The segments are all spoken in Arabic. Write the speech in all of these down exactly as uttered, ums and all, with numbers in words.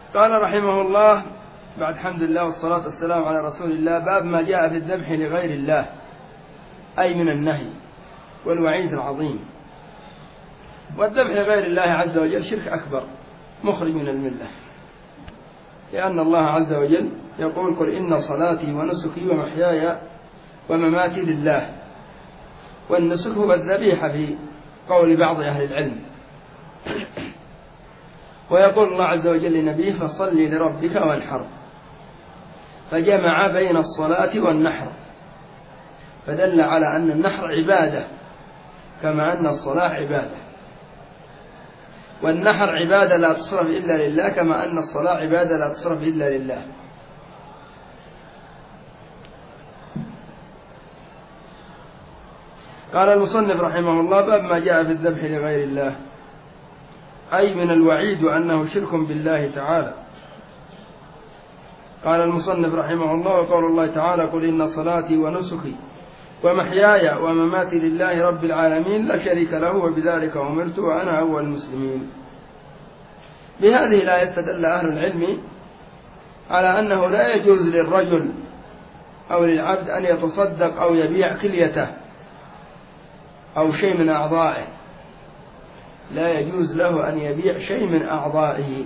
قال رحمه الله بعد حمد الله والصلاة والسلام على رسول الله: باب ما جاء في الذبح لغير الله، أي من النهي والوعيد العظيم. والذبح لغير الله عز وجل شرك أكبر مخرج من الملة، لأن الله عز وجل يقول: قل إن صلاتي ونسكي ومحياي ومماتي لله. والنسك هو الذبيحة في قول بعض أهل العلم. ويقول الله عز وجل لنبيه: فصل لربك وانحر، فجمع بين الصلاة والنحر، فدل على أن النحر عبادة كما أن الصلاة عبادة، والنحر عبادة لا تصرف إلا لله كما أن الصلاة عبادة لا تصرف إلا لله. قال المصنف رحمه الله: باب ما جاء في الذبح لغير الله، أي من الوعيد أنه شرك بالله تعالى. قال المصنف رحمه الله: وقول الله تعالى: قل إن صلاتي ونسكي ومحياي ومماتي لله رب العالمين لا شريك له وبذلك أمرت وأنا أول المسلمين. بهذه الآية استدل أهل العلم على أنه لا يجوز للرجل أو للعبد أن يتصدق أو يبيع كليته أو شيء من أعضائه، لا يجوز له أن يبيع شيء من أعضائه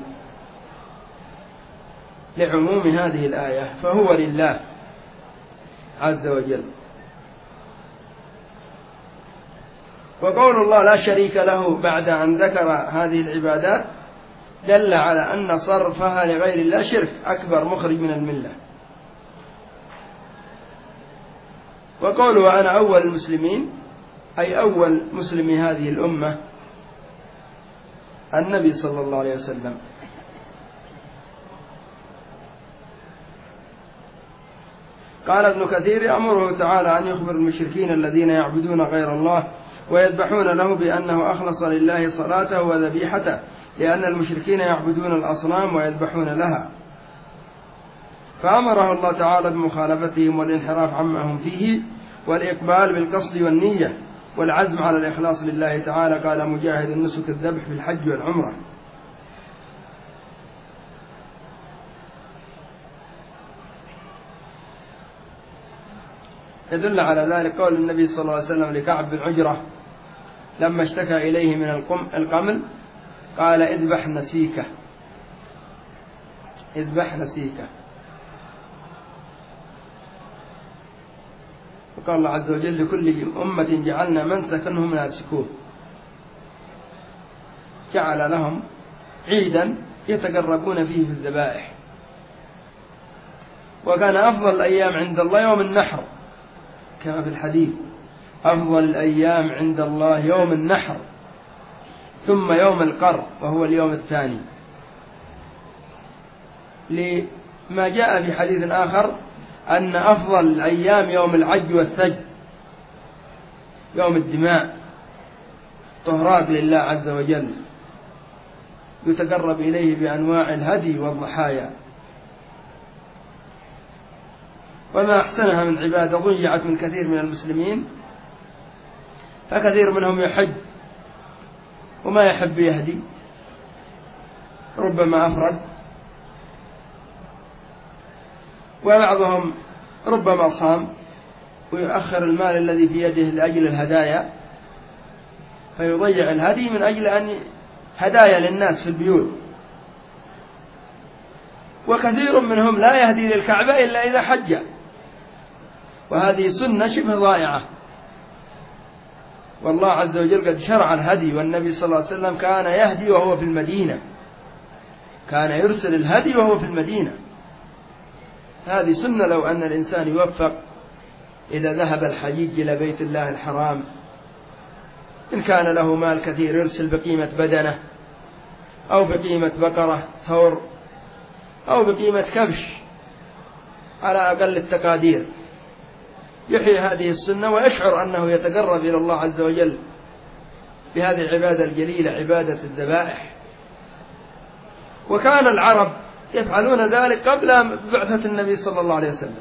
لعموم هذه الآية، فهو لله عز وجل. وقول الله لا شريك له بعد أن ذكر هذه العبادات دل على أن صرفها لغير الله شرك أكبر مخرج من الملة. وقول وأنا أول المسلمين أي أول مسلم هذه الأمة النبي صلى الله عليه وسلم. قال ابن كثير: يأمره تعالى أن يخبر المشركين الذين يعبدون غير الله ويذبحون له بأنه أخلص لله صلاته وذبيحته، لأن المشركين يعبدون الأصنام ويذبحون لها، فأمره الله تعالى بمخالفتهم والانحراف عما هم فيه والإقبال بالقصد والنية والعزم على الإخلاص لله تعالى. قال مجاهد: النسك الذبح في الحج والعمرة. يدل على ذلك قول النبي صلى الله عليه وسلم لكعب بن عجرة لما اشتكى إليه من القمل قال: اذبح نسيكه، اذبح نسيكه. وقال الله عز وجل: لكل أمة جعلنا منسكا هم ناسكوه، جعل لهم عيدا يتقربون فيه في الذبائح. وكان أفضل الأيام عند الله يوم النحر كما في الحديث: أفضل الأيام عند الله يوم النحر ثم يوم القر وهو اليوم الثاني، لما جاء في حديث آخر أن أفضل الأيام يوم العج والثج، يوم الدماء، طهرات لله عز وجل يتقرب إليه بأنواع الهدي والضحايا. وما أحسنها من عبادة ضيعت من كثير من المسلمين، فكثير منهم يحج وما يحب يهدي، ربما أفرد، وبعضهم ربما صام ويؤخر المال الذي في يده لأجل الهدايا، فيضيع الهدي من أجل أن هدايا للناس في البيوت. وكثير منهم لا يهدي للكعبة إلا إذا حج، وهذه سنة شبه ضائعة. والله عز وجل قد شرع الهدي، والنبي صلى الله عليه وسلم كان يهدي وهو في المدينة، كان يرسل الهدي وهو في المدينة. هذه سنة لو أن الإنسان يوفق إذا ذهب الحجيج إلى بيت الله الحرام، إن كان له مال كثير يرسل بقيمة بدنة أو بقيمة بقرة ثور أو بقيمة كبش على أقل التقادير، يحيي هذه السنة ويشعر أنه يتقرب إلى الله عز وجل بهذه العبادة الجليلة، عبادة الذبائح. وكان العرب يفعلون ذلك قبل بعثة النبي صلى الله عليه وسلم.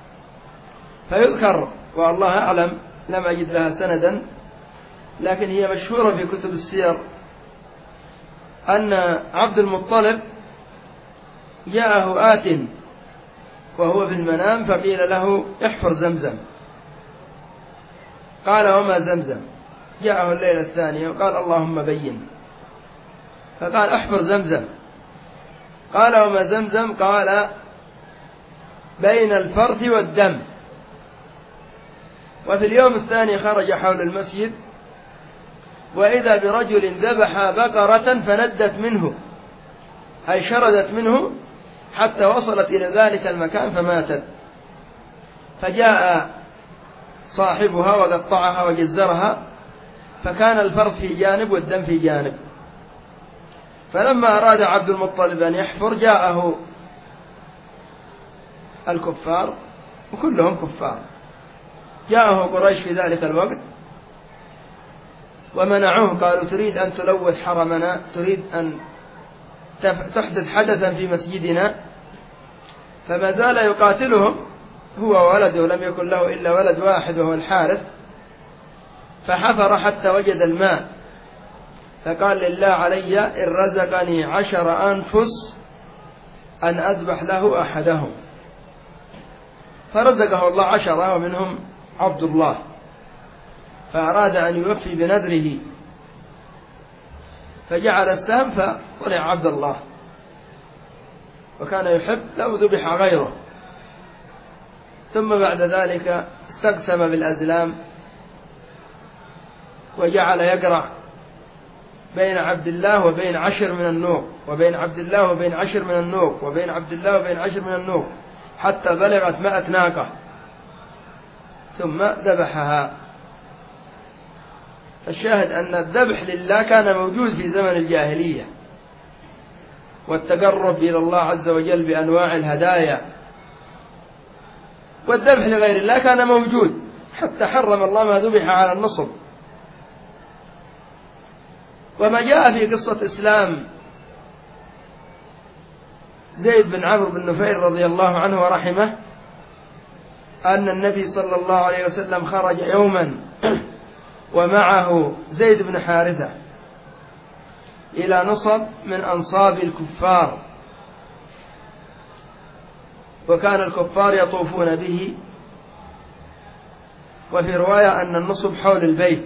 فيذكر والله أعلم لم أجد لها سندا، لكن هي مشهورة في كتب السير، أن عبد المطلب جاءه آت وهو في المنام فقيل له احفر زمزم، قال وما زمزم؟ جاءه الليلة الثانية وقال اللهم بين، فقال احفر زمزم، قال وما زمزم؟ قال بين الفرث والدم. وفي اليوم الثاني خرج حول المسجد وإذا برجل ذبح بقرة فندت منه، أي شردت منه حتى وصلت إلى ذلك المكان فماتت، فجاء صاحبها وقطعها وجزرها، فكان الفرث في جانب والدم في جانب. فلما أراد عبد المطلب أن يحفر جاءه الكفار وكلهم كفار، جاءه قريش في ذلك الوقت ومنعوه، قالوا تريد أن تلوث حرمنا، تريد أن تحدث حدثا في مسجدنا، فما زال يقاتلهم هو وولده، لم يكن له إلا ولد واحد وهو الحارث، فحفر حتى وجد الماء، فقال لله علي إن رزقني عشر أنفس أن أذبح له أحدهم، فرزقه الله عشرة ومنهم عبد الله، فأراد أن يوفي بنذره فجعل السهم فطلع عبد الله، وكان يحب لو ذبح غيره. ثم بعد ذلك استقسم بالأزلام وجعل يقرع بين عبد الله وبين عشر من النوق، وبين عبد الله وبين عشر من النوق، وبين عبد الله وبين عشر من النوق، حتى بلغت مائة ناقة، ثم ذبحها. الشاهد أن الذبح لله كان موجود في زمن الجاهلية، والتقرب إلى الله عز وجل بأنواع الهدايا، والذبح لغير الله كان موجود، حتى حرم الله ما ذبح على النصب. وما جاء في قصة إسلام زيد بن عمرو بن نفيل رضي الله عنه ورحمه، أن النبي صلى الله عليه وسلم خرج يوما ومعه زيد بن حارثة إلى نصب من أنصاب الكفار، وكان الكفار يطوفون به، وفي رواية أن النصب حول البيت،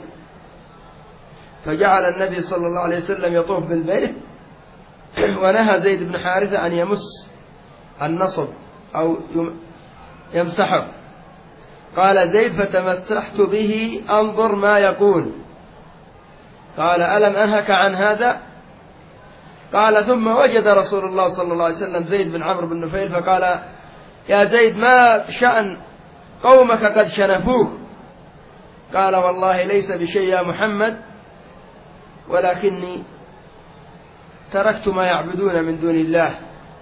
فجعل النبي صلى الله عليه وسلم يطوف بالبيت، ونهى زيد بن حارثة أن يمس النصب أو يمسحه. قال زيد فتمسحت به أنظر ما يقول، قال ألم أنهك عن هذا؟ قال ثم وجد رسول الله صلى الله عليه وسلم زيد بن عمرو بن نفيل فقال يا زيد ما شأن قومك قد شنفوك؟ قال والله ليس بشيء يا محمد، ولكني تركت ما يعبدون من دون الله.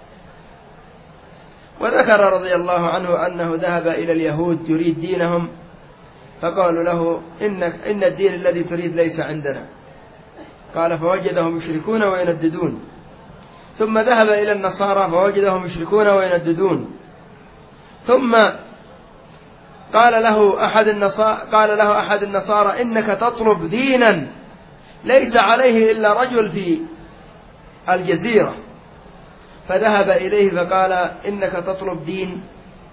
وذكر رضي الله عنه أنه ذهب إلى اليهود يريد دينهم، فقالوا له إنك إن الدين الذي تريد ليس عندنا، قال فوجدهم يشركون وينددون. ثم ذهب إلى النصارى فوجدهم يشركون وينددون. ثم قال له أحد النصارى قال له أحد النصارى إنك تطلب دينا ليس عليه إلا رجل في الجزيرة، فذهب إليه فقال إنك تطلب دين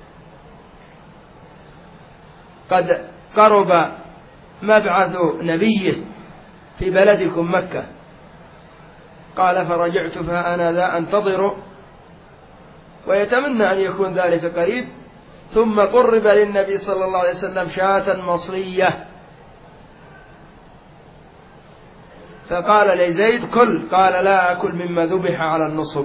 قد قرب مبعث نبي في بلدكم مكة. قال فرجعت فأنا ذا أنتظر ويتمنى أن يكون ذلك قريب. ثم قرب للنبي صلى الله عليه وسلم شاة مصرية، فقال لزيد كل، قال لا أكل مما ذبح على النصب.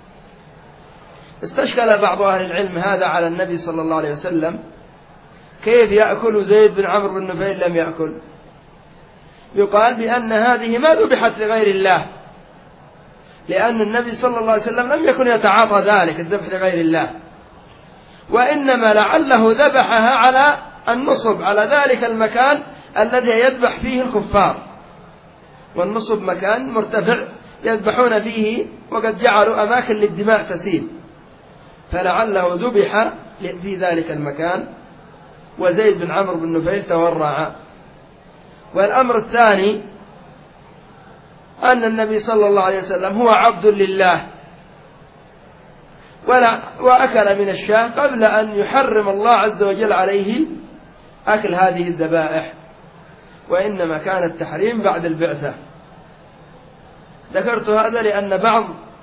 استشكل بعض أهل العلم هذا على النبي صلى الله عليه وسلم، كيف يأكل زيد بن عمرو بن نفيل لم يأكل؟ يقال بأن هذه ما ذبحت لغير الله، لأن النبي صلى الله عليه وسلم لم يكن يتعاطى ذلك الذبح لغير الله، وإنما لعله ذبحها على النصب، على ذلك المكان الذي يذبح فيه الكفار، والنصب مكان مرتفع يذبحون فيه، وقد جعلوا أماكن للدماء تسيل، فلعله ذبح في ذلك المكان، وزيد بن عمرو بن نفيل تورع. والأمر الثاني أن النبي صلى الله عليه وسلم هو عبد لله، ولا وأكل من الشاة قبل أن يحرم الله عز وجل عليه أكل هذه الذبائح، وإنما كان التحريم بعد البعثة. ذكرت هذا لأن بعض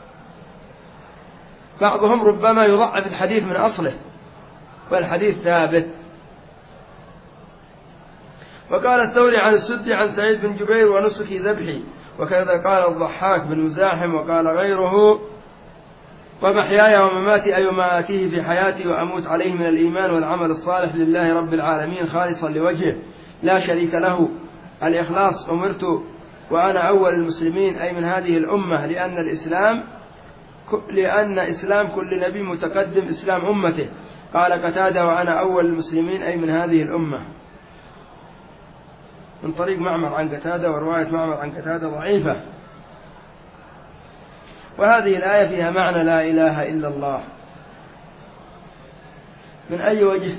بعضهم ربما يضعف الحديث من أصله، والحديث ثابت. وقال الثوري عن السدي عن سعيد بن جبير ونسك ذبحي، وكذا قال الضحاك بن مزاحم وقال غيره ومحياي ومماتي أي ما آتيه في حياتي وأموت عليه من الإيمان والعمل الصالح لله رب العالمين خالصا لوجهه لا شريك له. الإخلاص أمرت وأنا أول المسلمين أي من هذه الأمة، لأن الإسلام لأن إسلام كل نبي متقدم إسلام أمته. قال قتادة وأنا أول المسلمين أي من هذه الأمة، من طريق معمر عن قتادة، ورواية معمر عن قتادة ضعيفة. وهذه الآية فيها معنى لا إله إلا الله. من أي وجه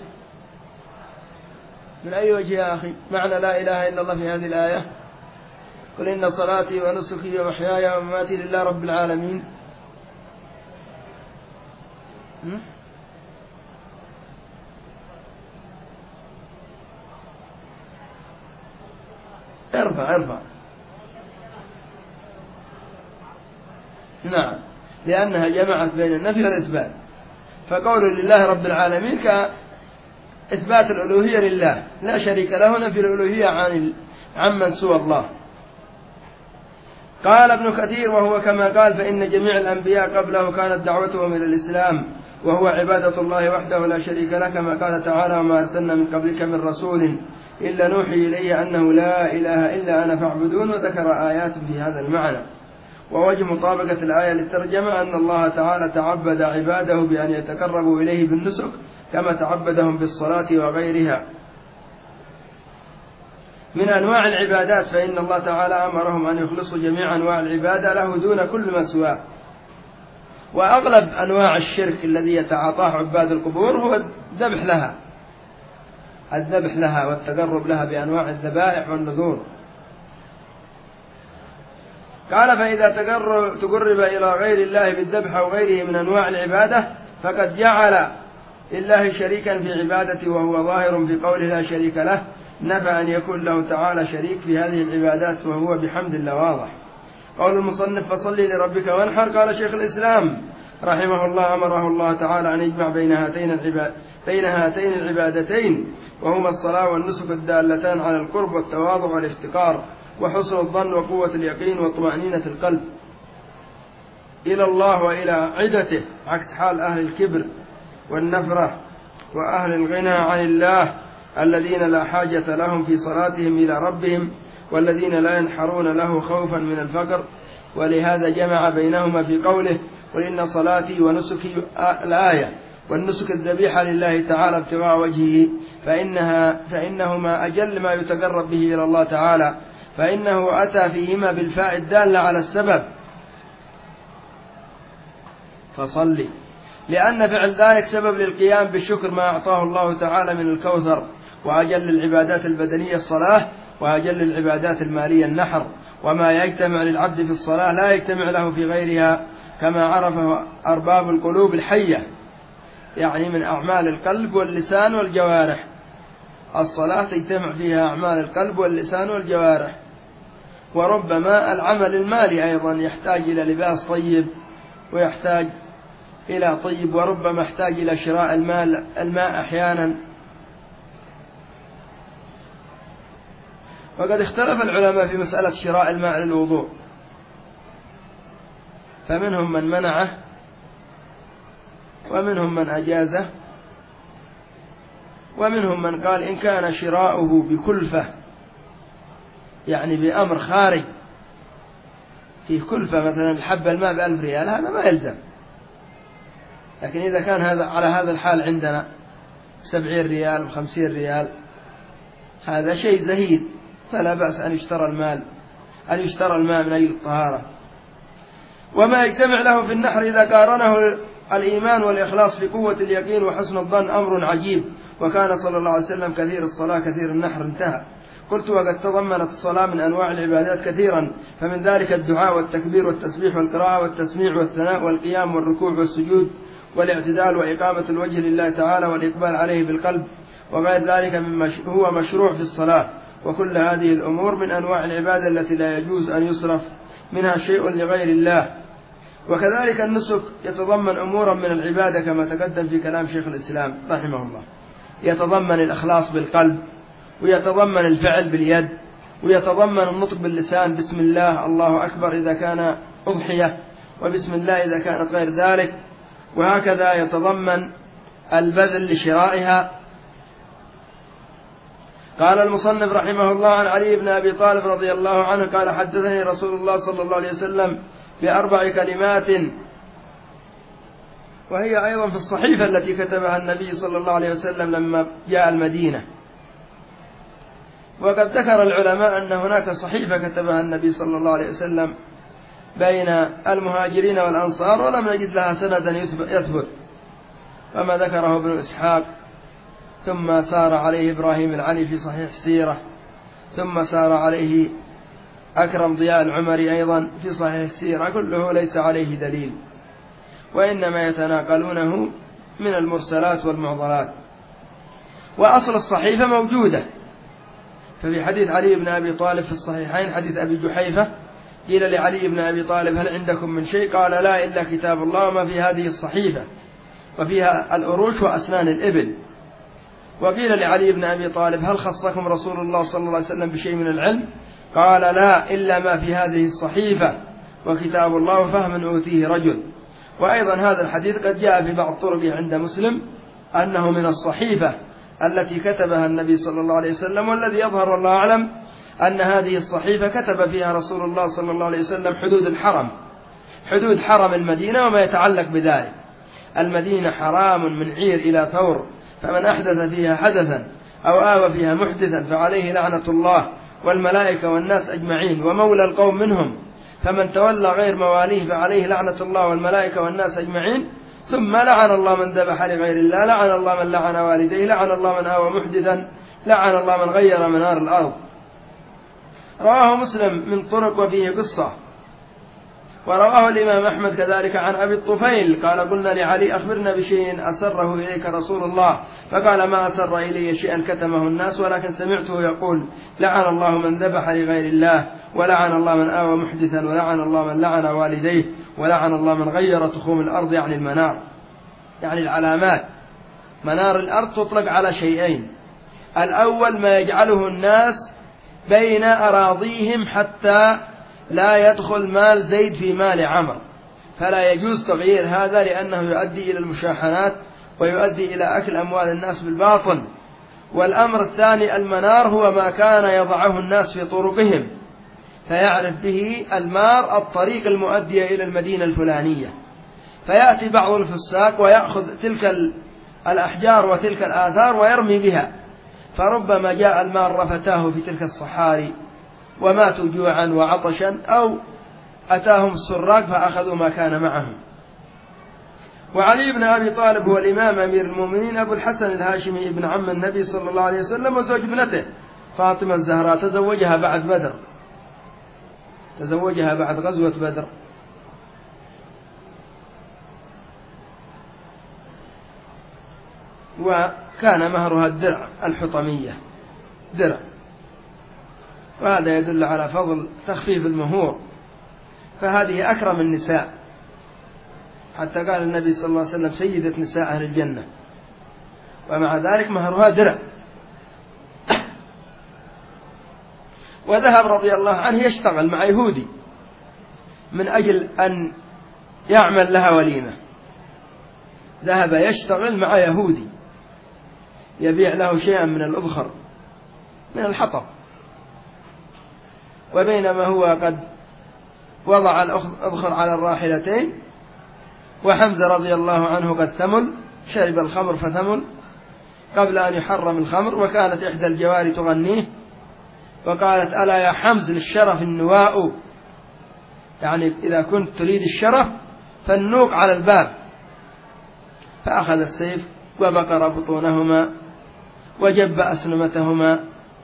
من أي وجه يا أخي معنى لا إله إلا الله في هذه الآية؟ قل إن صلاتي ونسكي ومحياي ومماتي لله رب العالمين. ارفع ارفع نعم، لأنها جمعت بين النفي والإثبات. فقول لله رب العالمين كإثبات الألوهية لله لا شريك له، نفي الألوهية عن عمن سوى الله. قال ابن كثير وهو كما قال فإن جميع الأنبياء قبله كانت دعوتهم إلى الإسلام، وهو عبادة الله وحده لا شريك له، كما قال تعالى وما أرسلنا من قبلك من رسول إلا نوحي إليه أنه لا إله إلا أنا فاعبدون. وذكر آيات في هذا المعنى. ووجه مطابقة الآية للترجمة أن الله تعالى تعبد عباده بأن يتقربوا إليه بالنسك كما تعبدهم بالصلاة وغيرها من أنواع العبادات، فإن الله تعالى أمرهم أن يخلصوا جميع أنواع العبادة له دون كل ما سواه. وأغلب أنواع الشرك الذي يتعاطاه عباد القبور هو الذبح لها الذبح لها والتقرب لها بأنواع الذبائح والنذور. قال فإذا تقرب إلى غير الله بالذبح أو غيره من أنواع العبادة فقد جعل لله شريكا في عبادته، وهو ظاهر في قوله لا شريك له، نفى أن يكون له تعالى شريك في هذه العبادات، وهو بحمد الله واضح. قول المصنف فصلي لربك وانحر. قال شيخ الإسلام رحمه الله أمره الله تعالى أن يجمع بين هاتين العباد بين هاتين العبادتين، وهما الصلاة والنسك الدالتان على القرب والتواضع والافتقار وحسن الظن وقوة اليقين وطمأنينة القلب إلى الله وإلى عدته، عكس حال أهل الكبر والنفرة وأهل الغنى عن الله الذين لا حاجة لهم في صلاتهم إلى ربهم، والذين لا ينحرون له خوفا من الفقر. ولهذا جمع بينهما في قوله قل إن صلاتي ونسكي الآية، والنسك الذبيحة لله تعالى ابتغاء وجهه، فإنها فإنهما أجل ما يتقرب به إلى الله تعالى، فإنه أتى فيهما بالفاء الدالة على السبب فصلي، لأن فعل ذلك سبب للقيام بالشكر ما أعطاه الله تعالى من الكوثر. وأجل العبادات البدنية الصلاة، وأجل العبادات المالية النحر. وما يجتمع للعبد في الصلاة لا يجتمع له في غيرها، كما عرفه أرباب القلوب الحية، يعني من أعمال القلب واللسان والجوارح. الصلاة تجتمع فيها أعمال القلب واللسان والجوارح. وربما العمل المالي أيضا يحتاج إلى لباس طيب ويحتاج إلى طيب، وربما يحتاج إلى شراء المال الماء أحيانا. وقد اختلف العلماء في مسألة شراء الماء للوضوء، فمنهم من منعه ومنهم من أجازه، ومنهم من قال إن كان شراؤه بكلفة، يعني بأمر خارج فيه كلفة، مثلا الحب الماء بألف ريال، هذا ما يلزم. لكن إذا كان هذا على هذا الحال عندنا سبعين ريال وخمسين ريال، هذا شيء زهيد، فلا بأس أن يشترى المال أن يشترى الماء من أجل الطهارة. وما يجتمع له في النحر إذا قارنه الإيمان والإخلاص في قوة اليقين وحسن الظن أمر عجيب. وكان صلى الله عليه وسلم كثير الصلاة كثير النحر. انتهى. قلت وقد تضمنت الصلاة من أنواع العبادات كثيرا، فمن ذلك الدعاء والتكبير والتسبيح والقراءة والتسميع والثناء والقيام والركوع والسجود والاعتدال وإقامة الوجه لله تعالى والإقبال عليه بالقلب وغير ذلك مما هو مشروع في الصلاة. وكل هذه الأمور من أنواع العبادة التي لا يجوز أن يصرف منها شيء لغير الله. وكذلك النسك يتضمن أمورا من العبادة كما تقدم في كلام شيخ الإسلام رحمه الله، يتضمن الإخلاص بالقلب، ويتضمن الفعل باليد، ويتضمن النطق باللسان بسم الله الله أكبر إذا كان أضحية، وبسم الله إذا كانت غير ذلك. وهكذا يتضمن البذل لشرائها. قال المصنف رحمه الله عن علي بن أبي طالب رضي الله عنه قال حدثني رسول الله صلى الله عليه وسلم بأربع كلمات، وهي أيضا في الصحيفة التي كتبها النبي صلى الله عليه وسلم لما جاء المدينة. وقد ذكر العلماء أن هناك صحيفة كتبها النبي صلى الله عليه وسلم بين المهاجرين والأنصار، ولم نجد لها سندا يثبت، فما ذكره ابن إسحاق ثم سار عليه إبراهيم العلي في صحيح السيرة، ثم سار عليه أكرم ضياء العمري أيضا في صحيح السيرة، كله ليس عليه دليل، وإنما يتناقلونه من المرسلات والمعضلات. وأصل الصحيفة موجودة، ففي حديث علي بن أبي طالب في الصحيحين حديث أبي جحيفة قيل لعلي بن أبي طالب هل عندكم من شيء؟ قال لا إلا كتاب الله وما في هذه الصحيفة، وفيها الأروش وأسنان الإبل. وقيل لعلي بن أبي طالب هل خصكم رسول الله صلى الله عليه وسلم بشيء من العلم؟ قال لا إلا ما في هذه الصحيفة وكتاب الله وفهم أوتيه رجل. وأيضا هذا الحديث قد جاء في بعض طرقه عند مسلم أنه من الصحيفة التي كتبها النبي صلى الله عليه وسلم، والذي يظهر والله أعلم أن هذه الصحيفة كتب فيها رسول الله صلى الله عليه وسلم حدود الحرم، حدود حرم المدينة وما يتعلق بذلك. المدينة حرام من عير إلى ثور، فمن أحدث فيها حدثا أو آوى فيها محدثا فعليه لعنة الله والملائكة والناس أجمعين، ومولى القوم منهم، فمن تولى غير مواليه فعليه لعنة الله والملائكة والناس أجمعين. ثم لعن الله من ذبح لغير الله، لعن الله من لعن والديه، لعن الله من آوى محدثا، لعن الله من غير منار الأرض. رواه مسلم من طرق وفيه قصة. ورواه الإمام أحمد كذلك عن أبي الطفيل قال قلنا لعلي أخبرنا بشيء أسره إليك رسول الله، فقال ما أسر إلي شيئا كتمه الناس، ولكن سمعته يقول لعن الله من ذبح لغير الله، ولعن الله من آوى محدثا، ولعن الله من لعن والديه، ولعن الله من غير تخوم الأرض، يعني المنار، يعني العلامات. منار الأرض تطلق على شيئين: الأول ما يجعله الناس بين أراضيهم حتى لا يدخل مال زيد في مال عمر، فلا يجوز تغيير هذا لأنه يؤدي إلى المشاحنات ويؤدي إلى أكل أموال الناس بالباطل. والأمر الثاني المنار هو ما كان يضعه الناس في طرقهم، فيعرف به المار الطريق المؤدية إلى المدينة الفلانية، فيأتي بعض الفساق ويأخذ تلك الأحجار وتلك الآثار ويرمي بها، فربما جاء المار رفتاه في تلك الصحاري وماتوا جوعا وعطشا، أو أتاهم السراق فأخذوا ما كان معهم. وعلي بن أبي طالب هو الإمام أمير المؤمنين أبو الحسن الهاشمي ابن عم النبي صلى الله عليه وسلم، وزوج ابنته فاطمة الزهراء، تزوجها بعد بدر، تزوجها بعد غزوة بدر. وكان مهرها الدرع الحطمية، درع، وهذا يدل على فضل تخفيف المهور، فهذه أكرم النساء، حتى قال النبي صلى الله عليه وسلم سيدة نساء أهل الجنة، ومع ذلك مهرها درع. وذهب رضي الله عنه يشتغل مع يهودي من أجل أن يعمل لها وليمة، ذهب يشتغل مع يهودي يبيع له شيئا من الأذخر من الحطب، وبينما هو قد وضع الأذخر على الراحلتين وحمزة رضي الله عنه قد ثمل، شرب الخمر فثمل قبل أن يحرم الخمر، وكانت إحدى الجواري تغنيه وقالت ألا يا حمز للشرف النواء، يعني إذا كنت تريد الشرف فالنوق على الباب، فأخذ السيف وبقر بطونهما وجب أسنمتهما.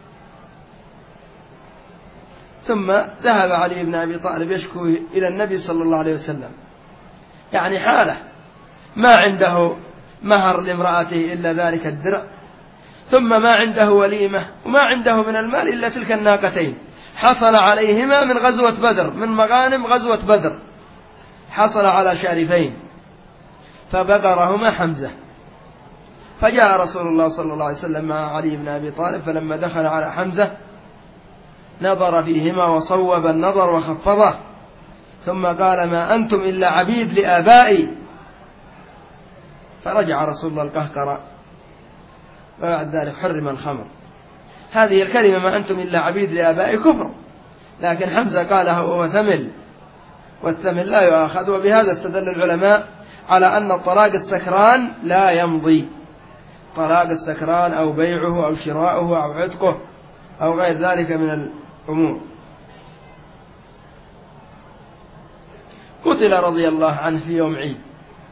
ثم ذهب علي بن أبي طالب يشكو إلى النبي صلى الله عليه وسلم، يعني حاله ما عنده مهر لامرأته إلا ذلك الدرع، ثم ما عنده وليمة، وما عنده من المال إلا تلك الناقتين حصل عليهما من غزوة بدر، من مغانم غزوة بدر، حصل على شارفين فبقرهما حمزة. فجاء رسول الله صلى الله عليه وسلم مع علي بن أبي طالب، فلما دخل على حمزة نظر فيهما وصوب النظر وخفضه، ثم قال: ما أنتم إلا عبيد لآبائي. فرجع رسول الله القهقرة، وبعد ذلك حرم الخمر. هذه الكلمة ما أنتم إلا عبيد لآبائي كفر، لكن حمزة قالها وهو ثمل، والثمل لا يؤاخذ. وبهذا استدل العلماء على أن الطلاق السكران لا يمضي، طلاق السكران أو بيعه أو شراؤه أو عتقه أو غير ذلك من الأمور. قتل رضي الله عنه في يوم عيد،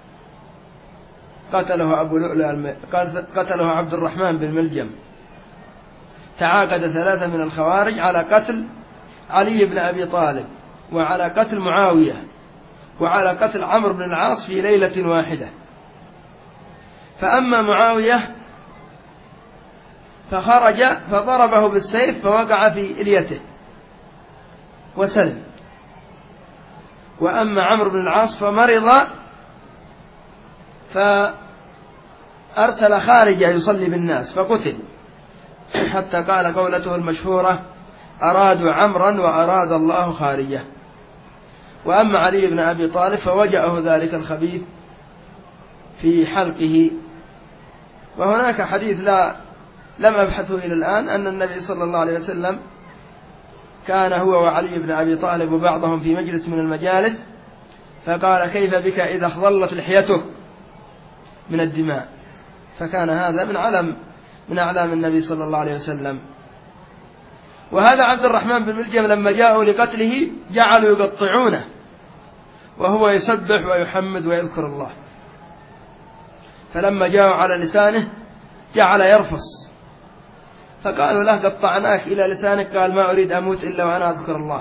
قتله أبو لؤلؤ، قتله عبد الرحمن بن ملجم. تعاقد ثلاثة من الخوارج على قتل علي بن أبي طالب، وعلى قتل معاوية، وعلى قتل عمرو بن العاص في ليلة واحدة. فأما معاوية فخرج فضربه بالسيف فوقع في إليته وسلم، وأما عمرو بن العاص فمرض فأرسل خارجة يصلي بالناس فقتل، حتى قال قولته المشهورة: أرادوا عمرا وأراد الله خارجة. وأما علي بن أبي طالب فوجأه ذلك الخبيث في حلقه. وهناك حديث لا لم أبحثه إلى الآن، أن النبي صلى الله عليه وسلم كان هو وعلي بن أبي طالب وبعضهم في مجلس من المجالس، فقال: كيف بك إذا اخضلت لحيتك من الدماء؟ فكان هذا من علم من أعلام النبي صلى الله عليه وسلم. وهذا عبد الرحمن بن ملجم لما جاءوا لقتله جعلوا يقطعونه وهو يسبح ويحمد ويذكر الله، فلما جاءوا على لسانه جعل يرفص، فقالوا له: قطعناك إلى لسانك. قال: ما أريد أموت إلا وأنا أذكر الله.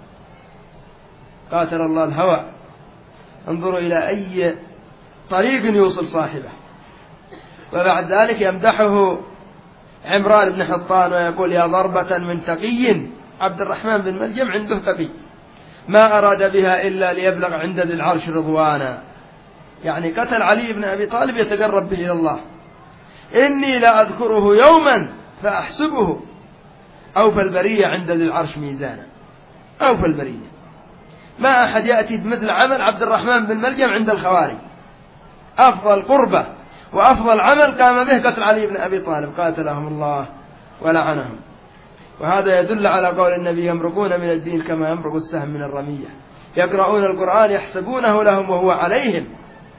قاتل الله الهوى، انظروا إلى أي طريق يوصل صاحبه. وبعد ذلك يمدحه عمران بن حطان ويقول: يا ضربة من تقي. عبد الرحمن بن ملجم عنده تقي ما أراد بها إلا ليبلغ عند ذي العرش رضوانا، يعني قتل علي بن أبي طالب يتقرب به إلى الله. إني لا أذكره يوما فأحسبه أوفى البرية عند ذي العرش ميزانا. أوفى البرية، ما أحد يأتي بمثل عمل عبد الرحمن بن ملجم عند الخوارج. أفضل قربة وأفضل عمل قام به قتل علي بن أبي طالب، قاتلهم الله ولعنهم. وهذا يدل على قول النبي: يمرقون من الدين كما يمرق السهم من الرمية، يقرؤون القرآن يحسبونه لهم وهو عليهم.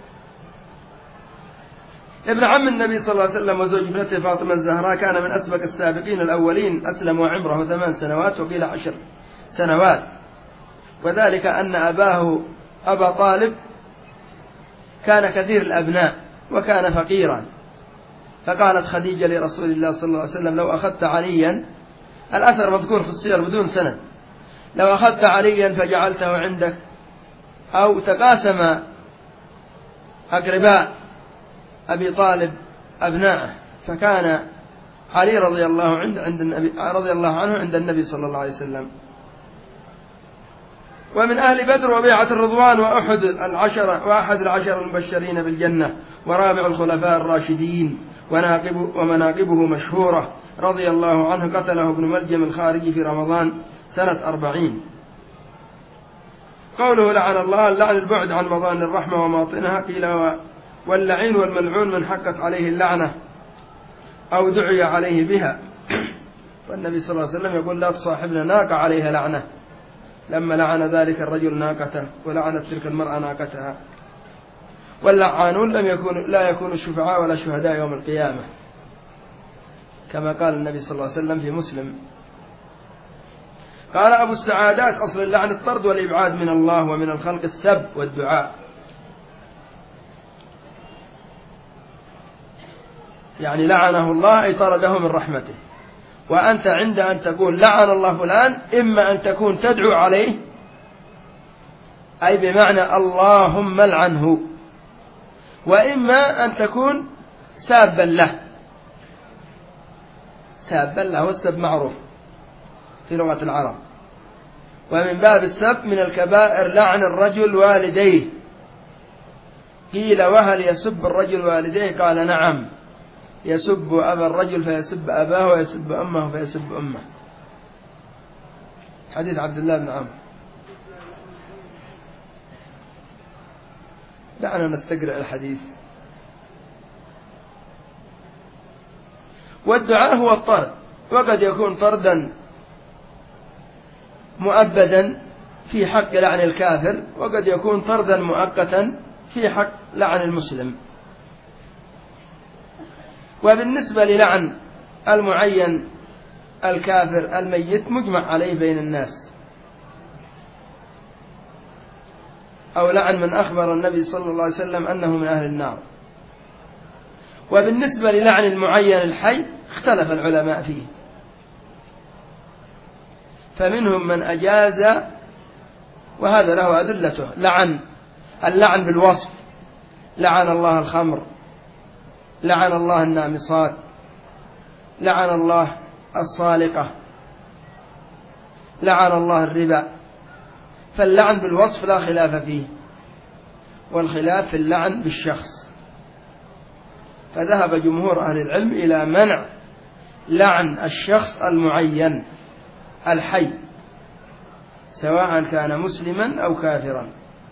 ابن عم النبي صلى الله عليه وسلم وزوج ابنته فاطمة الزهراء كان من أسبق السابقين الأولين، أسلم وعمره ثمان سنوات وقيل عشر سنوات، وذلك أن أباه أبا طالب كان كثير الأبناء وكان فقيرا، فقالت خديجة لرسول الله صلى الله عليه وسلم: لو أخذت عليا، الأثر مذكور في السير بدون سند، لو أخذت عليا فجعلته عندك، أو تقاسم أقرباء أبي طالب أبناءه، فكان علي رضي الله عنه عند النبي رضي الله عنه عند النبي صلى الله عليه وسلم. ومن أهل بدر وبيعة الرضوان وأحد العشرة وأحد العشر المبشرين بالجنة ورابع الخلفاء الراشدين، ومناقبه مشهورة رضي الله عنه. قتله ابن ملجم الخارجي في رمضان سنة أربعين. قوله لعن الله، اللعن البعد عن مضان الرحمة وماطنها، قيل واللعين والملعون من حقت عليه اللعنة أو دعي عليه بها. والنبي صلى الله عليه وسلم يقول: لا تصاحبنا ناقة عليها لعنة، لما لعن ذلك الرجل ناقته ولعنت تلك المرأة ناقتها. واللعانون لم يكونوا لا يكونوا الشفعاء ولا شهداء يوم القيامة، كما قال النبي صلى الله عليه وسلم في مسلم. قال أبو السعادات: أصل اللعن الطرد والإبعاد من الله ومن الخلق السب والدعاء، يعني لعنه الله أي طرده من رحمته. وأنت عند أن تقول لعن الله فلان إما أن تكون تدعو عليه، أي بمعنى اللهم لعنه، وإما أن تكون سابا له. سابا له والسب معروف في لغة العرب. ومن باب السب من الكبائر لعن الرجل والديه. قيل وهل يسب الرجل والديه؟ قال نعم، يسب أبا الرجل فيسب أباه، ويسب أمه فيسب أمه. حديث عبد الله بن عمرو. دعنا نستقرأ الحديث. والدعاء هو الطرد، وقد يكون طردا مؤبدا في حق لعن الكافر، وقد يكون طردا مؤقتا في حق لعن المسلم. وبالنسبة للعن المعين الكافر الميت مجمع عليه بين الناس، أو لعن من أخبر النبي صلى الله عليه وسلم أنه من أهل النار. وبالنسبة للعن المعين الحي اختلف العلماء فيه، فمنهم من أجاز، وهذا له أدلته، لعن اللعن بالوصف، لعن الله الخمر، لعن الله النامصات، لعن الله الصالقة، لعن الله الربا. فاللعن بالوصف لا خلاف فيه، والخلاف في اللعن بالشخص. فذهب جمهور أهل العلم إلى منع لعن الشخص المعين الحي، سواء كان مسلما أو كافرا،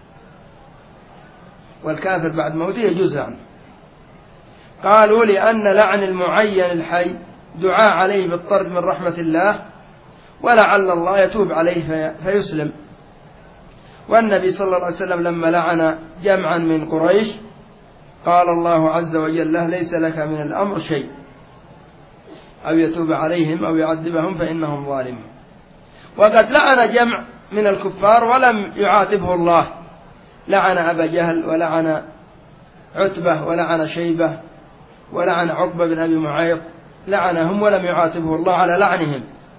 والكافر بعد موته يجوز لعنه. قالوا لأن لعن المعين الحي دعاء عليه بالطرد من رحمة الله، ولعل الله يتوب عليه فيسلم. والنبي صلى الله عليه وسلم لما لعن جمعا من قريش قال الله عز وجل له ليس لك من الأمر شيء، أو يتوب عليهم أو يعذبهم فإنهم ظالمون. وقد لعن جمع من الكفار ولم يعاتبه الله، لعن أبا جهل، ولعن عتبة، ولعن شيبة، ولعن عقبة بن أبي معيط، لعنهم ولم يعاتبه الله على لعنهم.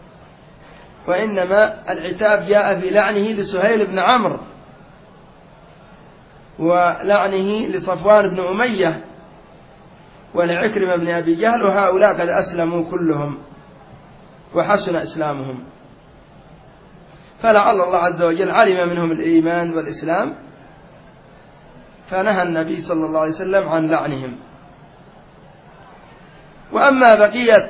وإنما العتاب جاء في لعنه لسهيل بن عمرو، ولعنه لصفوان بن أمية، ولعكرمة بن أبي جهل، وهؤلاء قد أسلموا كلهم وحسن إسلامهم. فلعل الله عز وجل علم منهم الإيمان والإسلام، فنهى النبي صلى الله عليه وسلم عن لعنهم. وأما بقية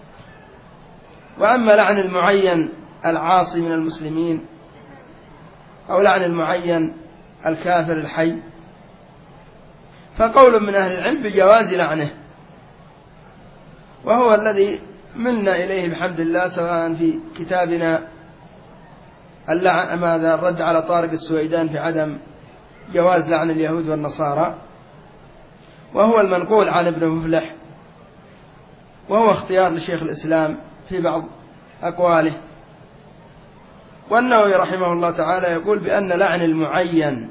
وأما لعن المعين العاصي من المسلمين، أو لعن المعين الكافر الحي، فقول من أهل العلم بجواز لعنه، وهو الذي ملنا إليه بحمد الله، سواء في كتابنا اللعن ماذا الرد على طارق السويدان في عدم جواز لعن اليهود والنصارى، وهو المنقول عن ابن مفلح، وهو اختيار لشيخ الإسلام في بعض أقواله. والنووي رحمه الله تعالى يقول بأن لعن المعين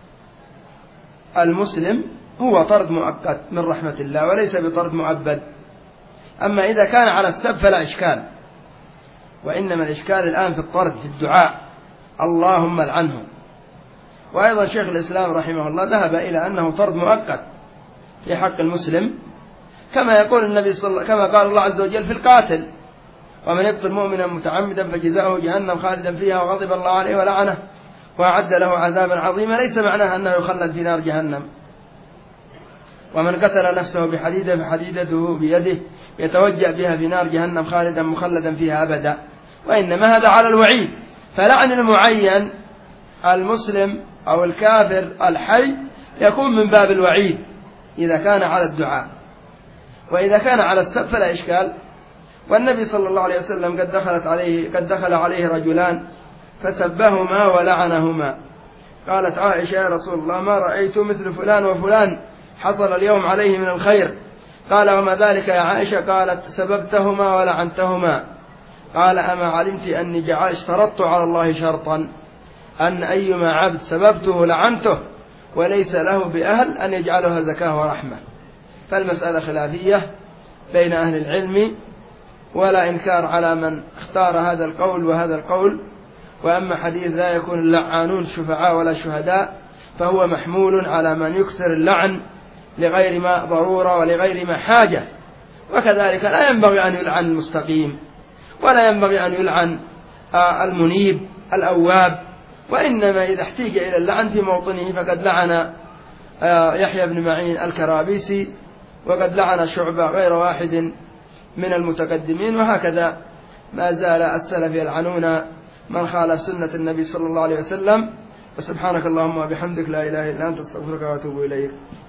المسلم هو طرد مؤقت من رحمة الله، وليس بطرد مؤبد. أما إذا كان على السب فلا إشكال، وإنما الإشكال الآن في الطرد في الدعاء اللهم لعنه. وأيضا شيخ الإسلام رحمه الله ذهب إلى أنه طرد مؤقت في حق المسلم، كما يقول النبي صلى الله كما قال الله عز وجل في القاتل: ومن يقتل مؤمنا متعمدا فجزاؤه جهنم خالدا فيها وغضب الله عليه ولعنه وأعد له عذابا عظيما. ليس معناه أنه يخلد في نار جهنم. ومن قتل نفسه بحديدة فحديدته بيده يتوجع بها في نار جهنم خالدا مخلدا فيها أبدا. وإنما هذا على الوعيد. فلعن المعين المسلم أو الكافر الحي يكون من باب الوعيد إذا كان على الدعاء، وإذا كان على السب فلا إشكال. والنبي صلى الله عليه وسلم قد دخلت عليه قد دخل عليه رجلان فسبهما ولعنهما. قالت عائشة: يا رسول الله، ما رأيت مثل فلان وفلان حصل اليوم عليه من الخير. قال: وما ذلك يا عائشة؟ قالت: سببتهما ولعنتهما. قال: أما علمت أني جعل اشترطت على الله شرطا أن أيما عبد سببته لعنته، وليس له بأهل أن يجعلها زكاة ورحمة. فالمسألة خلافية بين أهل العلم، ولا إنكار على من اختار هذا القول وهذا القول. وأما حديث لا يكون اللعانون شفعاء ولا شهداء، فهو محمول على من يكثر اللعن لغير ما ضرورة ولغير ما حاجة. وكذلك لا ينبغي أن يلعن المستقيم، ولا ينبغي أن يلعن المنيب الأواب، وإنما إذا احتيج إلى اللعن في موطنه فقد لعن يحيى بن معين الكرابيسي، وقد لعن شعبة غير واحد من المتقدمين، وهكذا ما زال السلف يلعنون من خالف سنة النبي صلى الله عليه وسلم. وسبحانك اللهم وبحمدك لا إله إلا أنت، استغفرك وأتوب إليك.